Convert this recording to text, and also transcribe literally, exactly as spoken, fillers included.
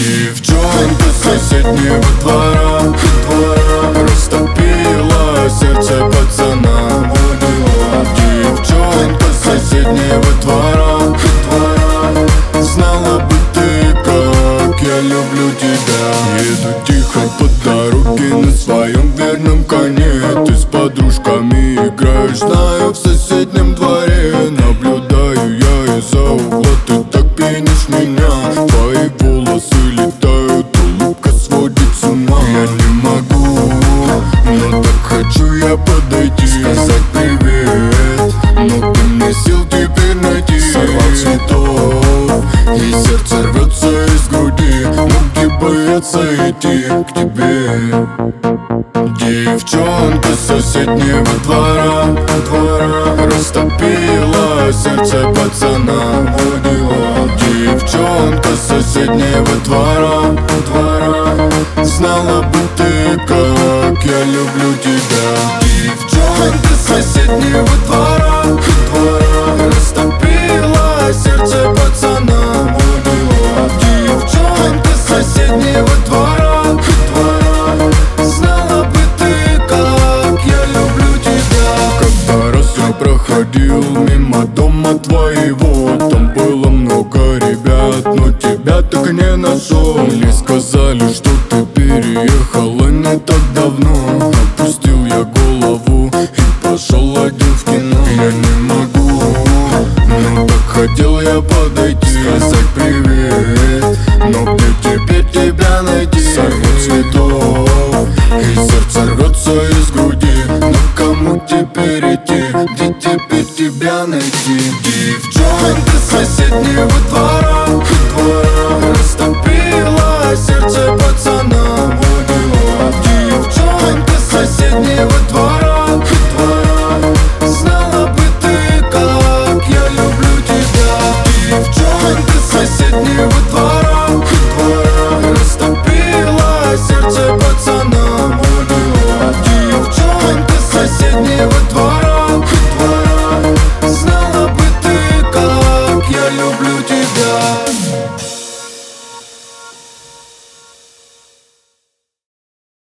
Девчонка с соседнего двора, двора растопила сердце пацана. Девчонка с соседнего двора, двора знала бы ты, как я люблю тебя. Еду тихо по дороге на своем верном коне. Ты с подружками играешь, знаю, в соседнем дворе. Наблюдаю я из-за угла, ты так пьянишь меня. Твои волосы летают, улыбка сводит с ума. Я не могу, но так хочу я подойти, сказать привет, но ты мне сил теперь найти. Сорвал цветов, и сердце рвется из груди. Ноги боятся идти к тебе. Девчонка с соседнего двора, двора растопила сердце пацана. Девчонка с соседнего двора, двора знала бы ты, как я люблю тебя. Девчонка с соседнего двора, двора растопила сердце пацана. Девчонка с соседнего двора, двора знала бы ты, как я люблю тебя. Когда раз я проходил мимо дома твоего, там было много ребят, но тебя так и не нашел. Мне сказали, что ты переехала не так давно. Опустил я голову и пошел один в кино. Я не могу, но так хотел я подойти, сказать привет, но где теперь тебя найти? Сорву цветов, и сердце рвется из груди. Но кому теперь идти, где теперь тебя найти? Девчонка с соседнего двора,